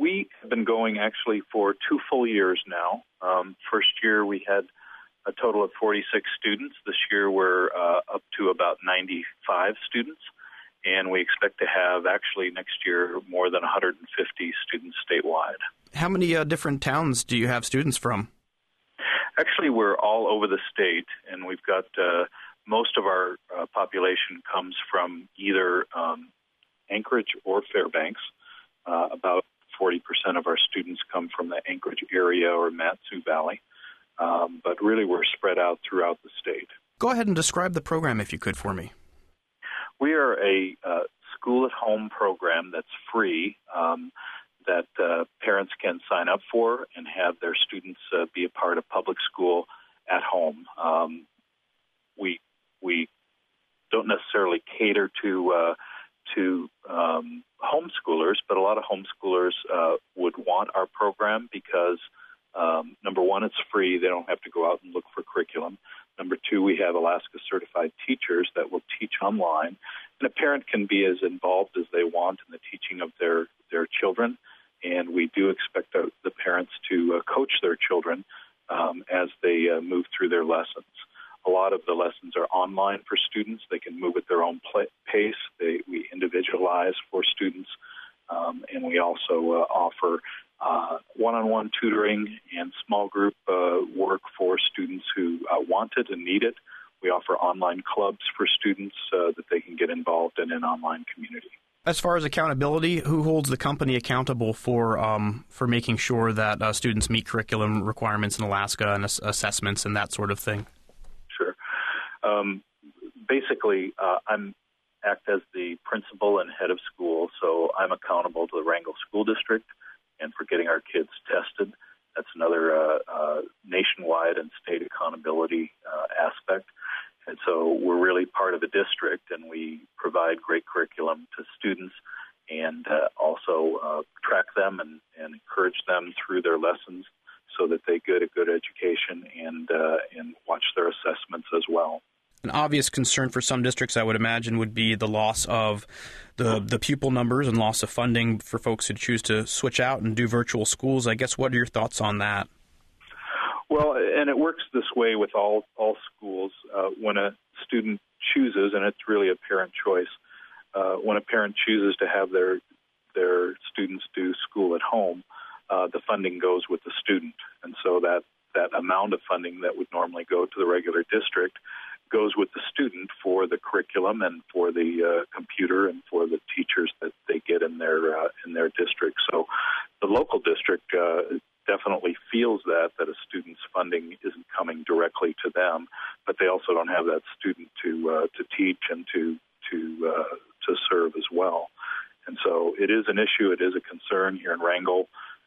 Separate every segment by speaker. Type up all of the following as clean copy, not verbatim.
Speaker 1: We have been going actually for 2 full years now. First year we had a total of 46 students. This year we're up to about 95 students, and we expect to have actually next year more than 150 students statewide.
Speaker 2: How many different towns do you have students from?
Speaker 1: Actually, we're all over the state, and we've got most of our population comes from either Anchorage or Fairbanks. About 40% of our students come from the Anchorage area or Mat-Su Valley, but really we're spread out throughout the state.
Speaker 2: Go ahead and describe the program if you could for me.
Speaker 1: We are a school-at-home program that's free, that parents can sign up for and have their students be a part of public school at home. We don't necessarily cater to homeschoolers, but a lot of homeschoolers would want our program because, number one, it's free. They don't have to go out and look for curriculum. Number two, we have Alaska-certified teachers that will teach online, and a parent can be as involved as they want in the teaching of their children, and we do expect the parents to coach their children as they move through their lessons. A lot of the lessons are online for students. They can move at their own pace. We individualize for students, and we also offer one-on-one tutoring and small group work for students who want it and need it. We offer online clubs for students that they can get involved in an online community.
Speaker 2: As far as accountability, who holds the company accountable for making sure that students meet curriculum requirements in Alaska and assessments and that sort of thing?
Speaker 1: Sure. Basically, I act as the principal and head of school, so I'm accountable to the Wrangell School District and for getting our kids tested. That's another nationwide and state accountability aspect. And so we're really part of the district, and we provide great curriculum to students and also track them and encourage them through their lessons so that they get a good education and watch their assessments as well.
Speaker 2: An obvious concern for some districts, I would imagine, would be the loss of the pupil numbers and loss of funding for folks who choose to switch out and do virtual schools. I guess, what are your thoughts on that?
Speaker 1: Well, and it works this way with all schools. When a student chooses, and it's really a parent choice, when a parent chooses to have their students do school at home, the funding goes with the student. And so that amount of funding that would normally go to the regular district goes with the student for the curriculum and for the computer and for the teachers that they get in their district. So the local district definitely feels that a student's funding isn't coming directly to them, but they also don't have that student to teach and to serve as well. And so it is an issue. It is a concern here in Wrangell.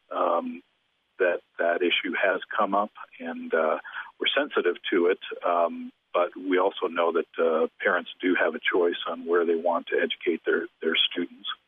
Speaker 1: That issue has come up, and we're sensitive to it. But we also know that parents do have a choice on where they want to educate their students.